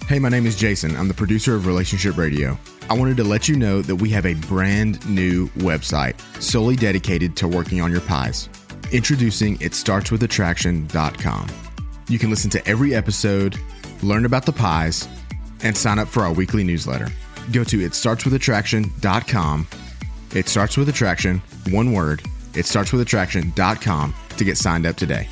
Hey, my name is Jason. I'm the producer of Relationship Radio. I wanted to let you know that we have a brand new website solely dedicated to working on your pies. Introducing itstartswithattraction.com. You can listen to every episode, learn about the pies, and sign up for our weekly newsletter. Go to itstartswithattraction.com. It starts with attraction, one word, itstartswithattraction.com to get signed up today.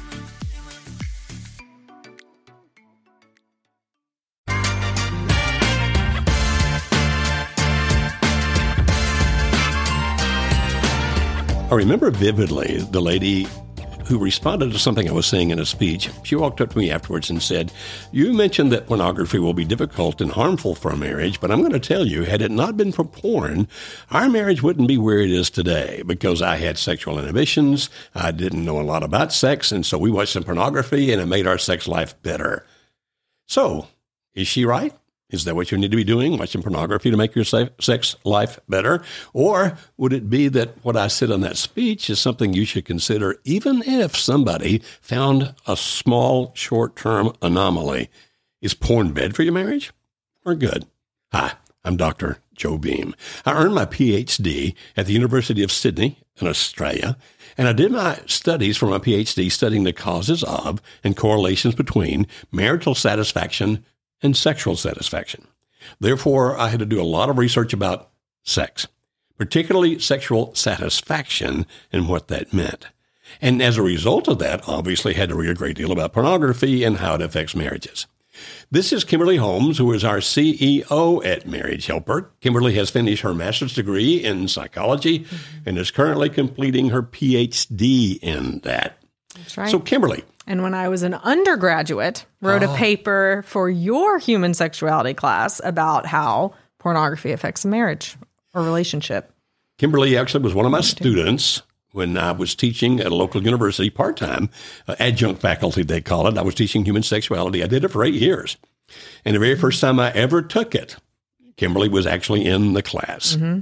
I remember vividly the lady who responded to something I was saying in a speech. She walked up to me afterwards and said, "You mentioned that pornography will be difficult and harmful for a marriage, but I'm going to tell you, had it not been for porn, our marriage wouldn't be where it is today because I had sexual inhibitions. I didn't know a lot about sex, and so we watched some pornography, and it made our sex life better." So, is she right? Is that what you need to be doing, watching pornography to make your sex life better? Or would it be that what I said in that speech is something you should consider even if somebody found a small short-term anomaly? Is porn bad for your marriage or good? Hi, I'm Dr. Joe Beam. I earned my PhD at the University of Sydney in Australia, and I did my studies for my PhD studying the causes of and correlations between marital satisfaction and sexual satisfaction. Therefore, I had to do a lot of research about sex, particularly sexual satisfaction and what that meant. And as a result of that, obviously had to read a great deal about pornography and how it affects marriages. This is Kimberly Holmes, who is our CEO at Marriage Helper. Kimberly has finished her master's degree in psychology and is currently completing her PhD in that. That's right. So, Kimberly. And when I was an undergraduate, wrote a paper for your human sexuality class about how pornography affects a marriage or relationship. Kimberly actually was one of my students when I was teaching at a local university part-time, adjunct faculty, they call it. I was teaching human sexuality. I did it for 8 years. And the very first time I ever took it, Kimberly was actually in the class. Mm-hmm.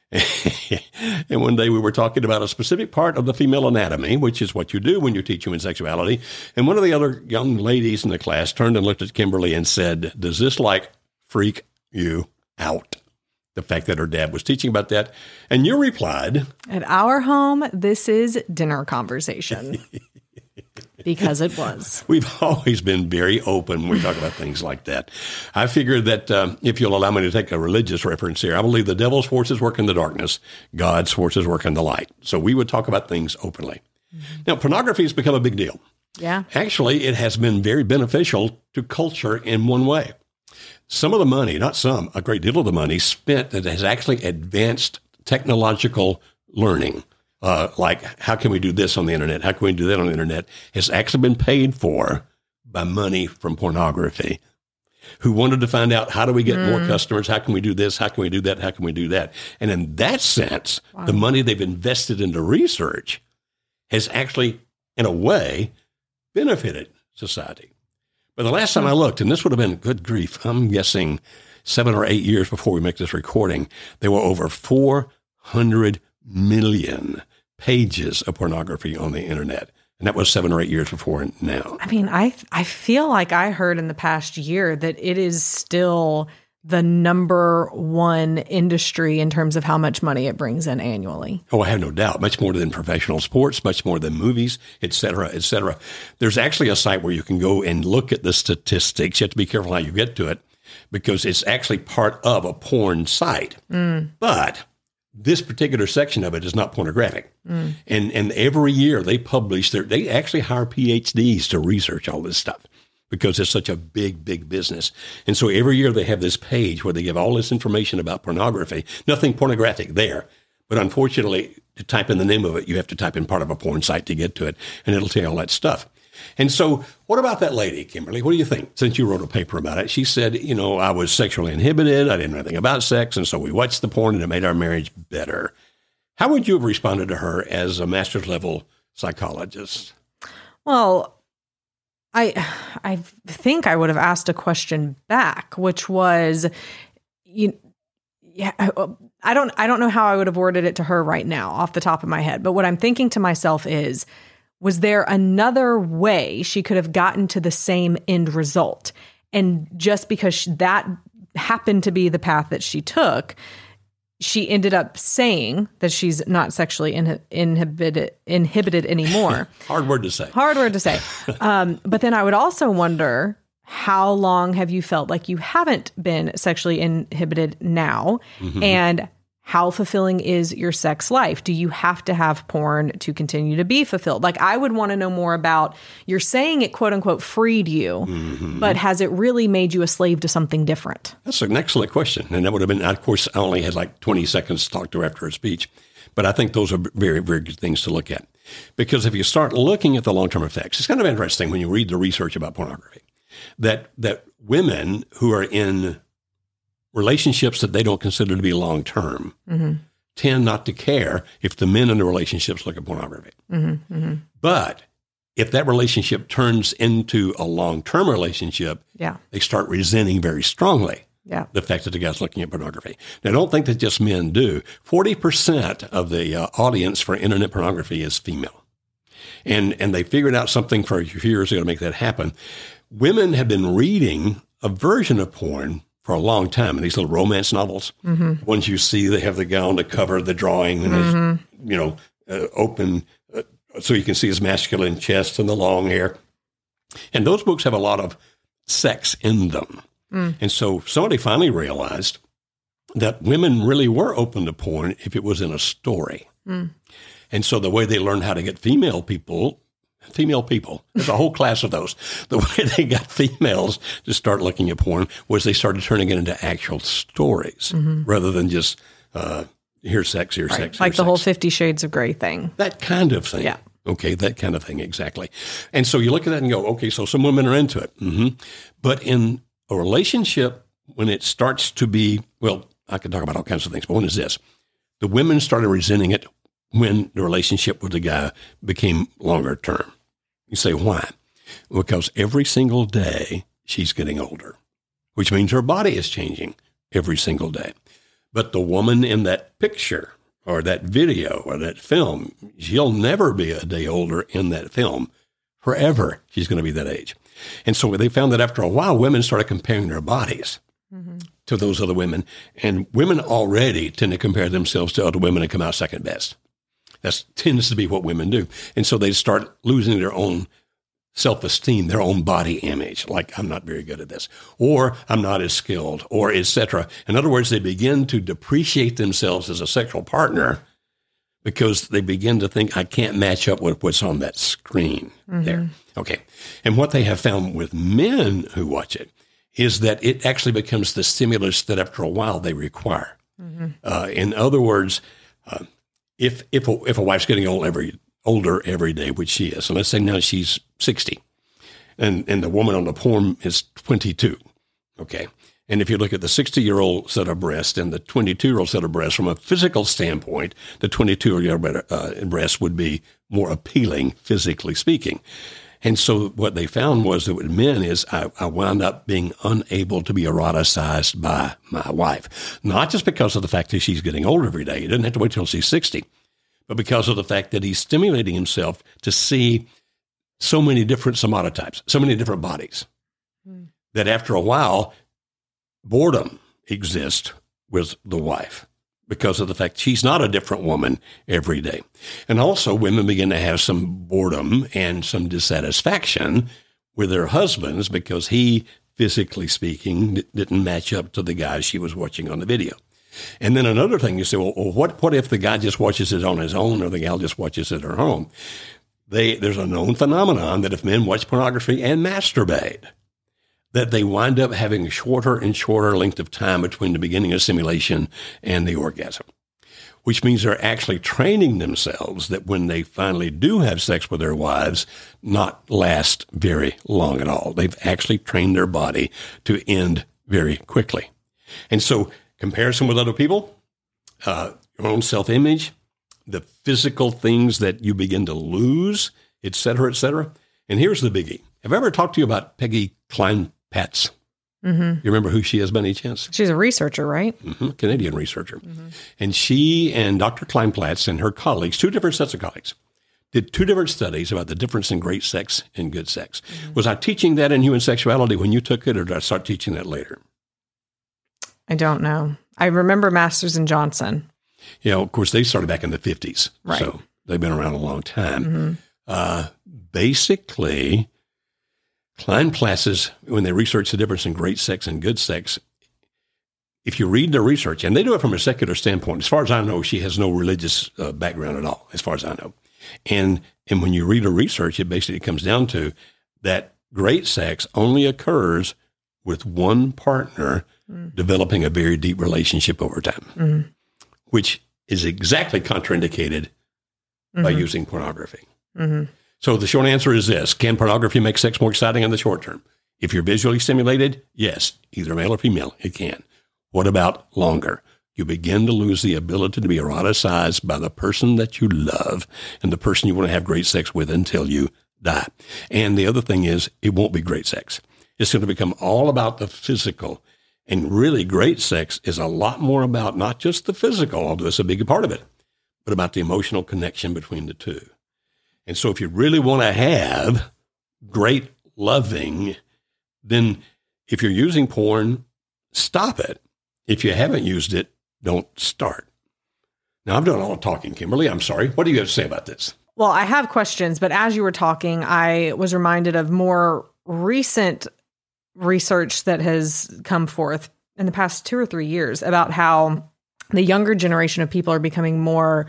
And one day we were talking about a specific part of the female anatomy, which is what you do when you teach human sexuality. And one of the other young ladies in the class turned and looked at Kimberly and said, "Does this freak you out?" The fact that her dad was teaching about that. And you replied, "At our home, this is dinner conversation." Because it was. We've always been very open when we talk about things like that. I figured that if you'll allow me to take a religious reference here, I believe the devil's forces work in the darkness, God's forces work in the light. So we would talk about things openly. Mm-hmm. Now, pornography has become a big deal. Yeah. Actually, it has been very beneficial to culture in one way. Some of the money, not some, a great deal of the money spent that has actually advanced technological learning. Like, how can we do this on the internet? How can we do that on the internet? Has actually been paid for by money from pornography. Who wanted to find out, how do we get more customers? How can we do this? How can we do that? How can we do that? And in that sense, the money they've invested into research has actually, in a way, benefited society. But the last time I looked, and this would have been, good grief, I'm guessing 7 or 8 years before we make this recording, there were over 400 million pages of pornography on the internet. And that was 7 or 8 years before now. I mean, I feel like I heard in the past year that it is still the number one industry in terms of how much money it brings in annually. Oh, I have no doubt. Much more than professional sports, much more than movies, et cetera, et cetera. There's actually a site where you can go and look at the statistics. You have to be careful how you get to it because it's actually part of a porn site. But this particular section of it is not pornographic. And every year they publish they actually hire PhDs to research all this stuff because it's such a big, big business. And so every year they have this page where they give all this information about pornography. Nothing pornographic there. But unfortunately, to type in the name of it, you have to type in part of a porn site to get to it, and it'll tell you all that stuff. And so what about that lady, Kimberly? What do you think? Since you wrote a paper about it, she said, I was sexually inhibited. I didn't know anything about sex. And so we watched the porn and it made our marriage better. How would you have responded to her as a master's level psychologist? Well, I think I would have asked a question back, which was, I don't know how I would have worded it to her right now off the top of my head. But what I'm thinking to myself is, was there another way she could have gotten to the same end result? And just because that happened to be the path that she took, she ended up saying that she's not sexually inhibited anymore. Hard word to say. Hard word to say. But then I would also wonder, how long have you felt like you haven't been sexually inhibited now? Mm-hmm. And how fulfilling is your sex life? Do you have to have porn to continue to be fulfilled? Like, I would want to know more about, you're saying it, quote unquote, freed you, but has it really made you a slave to something different? That's an excellent question. And that would have been, of course, I only had like 20 seconds to talk to her after her speech. But I think those are very, very good things to look at. Because if you start looking at the long-term effects, it's kind of interesting when you read the research about pornography, that women who are in relationships that they don't consider to be long-term tend not to care if the men in the relationships look at pornography. But if that relationship turns into a long-term relationship, they start resenting very strongly the fact that the guy's looking at pornography. Now, I don't think that just men do. 40% of the audience for internet pornography is female. And they figured out something for a few years ago to make that happen. Women have been reading a version of porn for a long time, and these little romance novels, ones you see, they have the guy on the cover, the drawing, and his, open, so you can see his masculine chest and the long hair. And those books have a lot of sex in them. And so somebody finally realized that women really were open to porn if it was in a story. And so the way they learned how to get female people, there's a whole class of those. The way they got females to start looking at porn was they started turning it into actual stories rather than just here's sex, here's sex. Like here's the whole sex. 50 Shades of Grey thing. That kind of thing. Yeah. Okay, that kind of thing, exactly. And so you look at that and go, okay, so some women are into it. But in a relationship, when it starts to be, well, I could talk about all kinds of things, but one is this. The women started resenting it when the relationship with the guy became longer term. You say, why? Because every single day she's getting older, which means her body is changing every single day. But the woman in that picture or that video or that film, she'll never be a day older in that film. Forever, she's going to be that age. And so they found that after a while, women started comparing their bodies to those other women. And women already tend to compare themselves to other women and come out second best. That tends to be what women do. And so they start losing their own self-esteem, their own body image, like I'm not very good at this, or I'm not as skilled, or et cetera. In other words, they begin to depreciate themselves as a sexual partner because they begin to think, I can't match up with what's on that screen there. Okay. And what they have found with men who watch it is that it actually becomes the stimulus that after a while they require. In other words, if a wife's getting older every day, which she is, so let's say now she's 60, and the woman on the porn is 22, okay? And if you look at the 60-year-old set of breasts and the 22-year-old set of breasts, from a physical standpoint, the 22-year-old breast would be more appealing, physically speaking. And so what they found was that with men is I wound up being unable to be eroticized by my wife. Not just because of the fact that she's getting older every day. He doesn't have to wait till she's 60. But because of the fact that he's stimulating himself to see so many different somatotypes, so many different bodies, that after a while, boredom exists with the wife because of the fact she's not a different woman every day. And also women begin to have some boredom and some dissatisfaction with their husbands because he, physically speaking, didn't match up to the guy she was watching on the video. And then another thing, you say, well, what if the guy just watches it on his own or the gal just watches it at her home? There's a known phenomenon that if men watch pornography and masturbate, that they wind up having a shorter and shorter length of time between the beginning of stimulation and the orgasm, which means they're actually training themselves that when they finally do have sex with their wives, not last very long at all. They've actually trained their body to end very quickly. And so comparison with other people, your own self-image, the physical things that you begin to lose, et cetera, et cetera. And here's the biggie. Have I ever talked to you about Peggy Kleinplatz? You remember who she is by any chance? She's a researcher, right? Canadian researcher. And she and Dr. Kleinplatz and her colleagues, two different sets of colleagues, did 2 different studies about the difference in great sex and good sex. Mm-hmm. Was I teaching that in Human Sexuality when you took it, or did I start teaching that later? I don't know. I remember Masters and Johnson. You know, of course, they started back in the 50s. Right. So they've been around a long time. Mm-hmm. Basically, Klein-Plasses, when they research the difference in great sex and good sex, if you read the research, and they do it from a secular standpoint, as far as I know, she has no religious background at all, as far as I know. And when you read her research, it basically comes down to that great sex only occurs with one partner developing a very deep relationship over time, which is exactly contraindicated by using pornography. So the short answer is this. Can pornography make sex more exciting in the short term? If you're visually stimulated, yes, either male or female, it can. What about longer? You begin to lose the ability to be eroticized by the person that you love and the person you want to have great sex with until you die. And the other thing is, it won't be great sex. It's going to become all about the physical. And really, great sex is a lot more about not just the physical, although it's a big part of it, but about the emotional connection between the two. And so if you really want to have great loving, then if you're using porn, stop it. If you haven't used it, don't start. Now, I've done all the talking, Kimberly. I'm sorry. What do you have to say about this? Well, I have questions, but as you were talking, I was reminded of more recent research that has come forth in the past 2 or 3 years about how the younger generation of people are becoming more,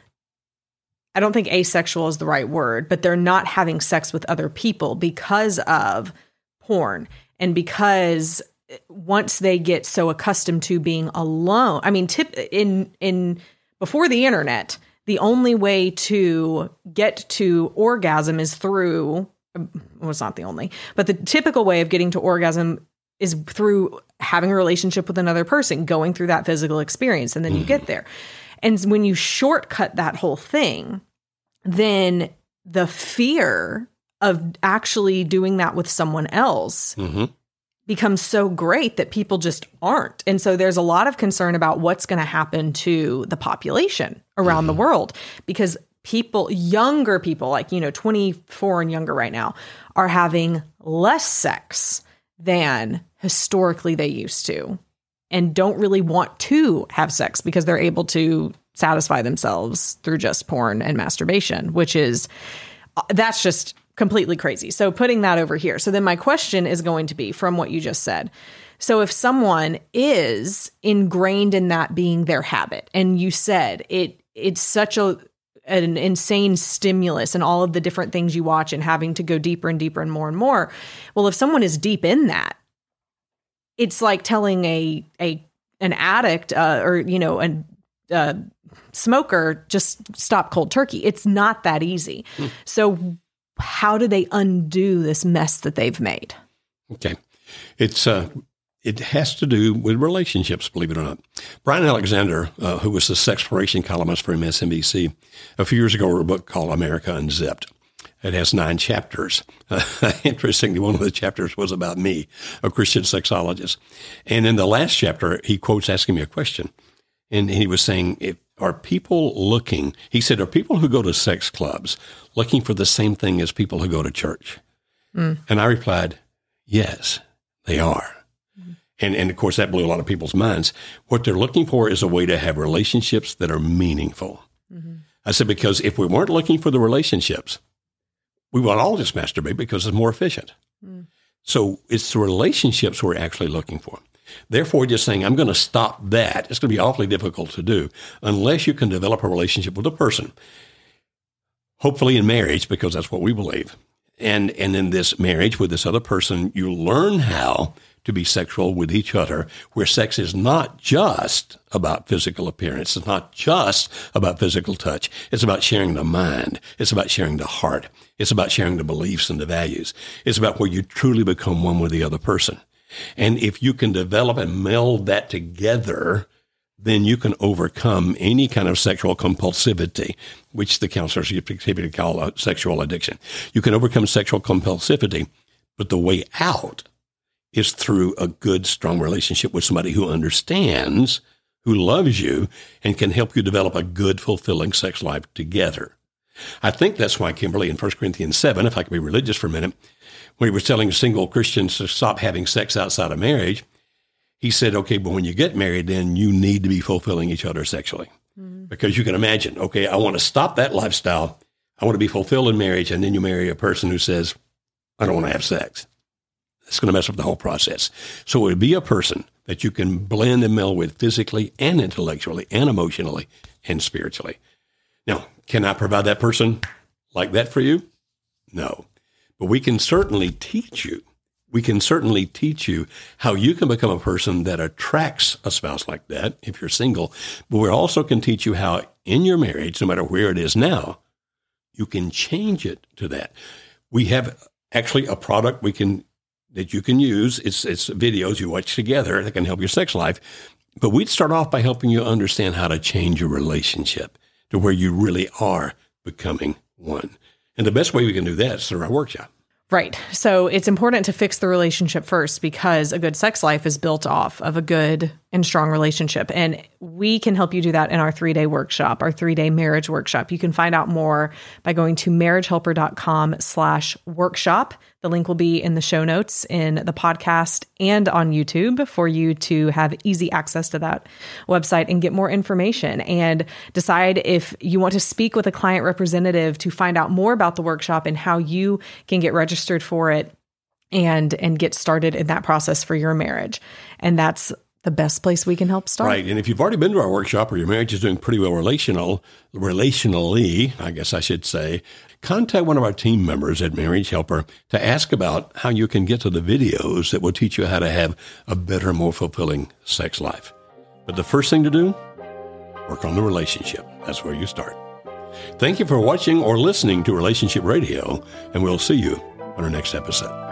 I don't think asexual is the right word, but they're not having sex with other people because of porn and because once they get so accustomed to being alone, I mean, before the internet, the only way to get to orgasm is through, well, it's not the only, but the typical way of getting to orgasm is through having a relationship with another person, going through that physical experience, and then you get there. And when you shortcut that whole thing, then the fear of actually doing that with someone else becomes so great that people just aren't. And so there's a lot of concern about what's going to happen to the population around the world, because younger people, like, 24 and younger right now, are having less sex than historically they used to, and don't really want to have sex because they're able to satisfy themselves through just porn and masturbation, that's just completely crazy. So putting that over here. So then my question is going to be, from what you just said, so if someone is ingrained in that being their habit, and you said it's such an insane stimulus and all of the different things you watch and having to go deeper and deeper and more. Well, if someone is deep in that, it's like telling an addict or a smoker, just stop cold turkey. It's not that easy. So how do they undo this mess that they've made? Okay. It has to do with relationships, believe it or not. Brian Alexander, who was the sexploration columnist for MSNBC, a few years ago wrote a book called America Unzipped. It has 9 chapters. Interestingly, one of the chapters was about me, a Christian sexologist. And in the last chapter, he quotes asking me a question. And he was saying, are people looking, he said, are people who go to sex clubs looking for the same thing as people who go to church? And I replied, yes, they are. And of course, that blew a lot of people's minds. What they're looking for is a way to have relationships that are meaningful. I said, because if we weren't looking for the relationships, we would all just masturbate because it's more efficient. So it's the relationships we're actually looking for. Therefore, just saying, I'm going to stop that, it's going to be awfully difficult to do unless you can develop a relationship with a person, hopefully in marriage, because that's what we believe. And in this marriage with this other person, you learn how to be sexual with each other, where sex is not just about physical appearance. It's not just about physical touch. It's about sharing the mind. It's about sharing the heart. It's about sharing the beliefs and the values. It's about where you truly become one with the other person. And if you can develop and meld that together, then you can overcome any kind of sexual compulsivity, which the counselors typically call a sexual addiction. You can overcome sexual compulsivity, but the way out is through a good, strong relationship with somebody who understands, who loves you, and can help you develop a good, fulfilling sex life together. I think that's why Kimberly in 1 Corinthians 7, if I can be religious for a minute, when he was telling single Christians to stop having sex outside of marriage, he said, okay, but when you get married, then you need to be fulfilling each other sexually. Because you can imagine, okay, I want to stop that lifestyle. I want to be fulfilled in marriage. And then you marry a person who says, I don't want to have sex. It's going to mess up the whole process. So it would be a person that you can blend and meld with physically and intellectually and emotionally and spiritually. Now, can I provide that person like that for you? No. But we can certainly teach you. We can certainly teach you how you can become a person that attracts a spouse like that if you're single. But we also can teach you how in your marriage, no matter where it is now, you can change it to that. We have actually a product that you can use. It's videos you watch together that can help your sex life. But we'd start off by helping you understand how to change your relationship to where you really are becoming one. And the best way we can do that is through our workshop. Right. So it's important to fix the relationship first because a good sex life is built off of a good and strong relationship. And we can help you do that in our 3-day workshop, our 3-day marriage workshop. You can find out more by going to marriagehelper.com/workshop. The link will be in the show notes in the podcast and on YouTube for you to have easy access to that website and get more information and decide if you want to speak with a client representative to find out more about the workshop and how you can get registered for it and get started in that process for your marriage. And that's the best place we can help start. Right. And if you've already been to our workshop or your marriage is doing pretty well relationally, I guess I should say, contact one of our team members at Marriage Helper to ask about how you can get to the videos that will teach you how to have a better, more fulfilling sex life. But the first thing to do, work on the relationship. That's where you start. Thank you for watching or listening to Relationship Radio, and we'll see you on our next episode.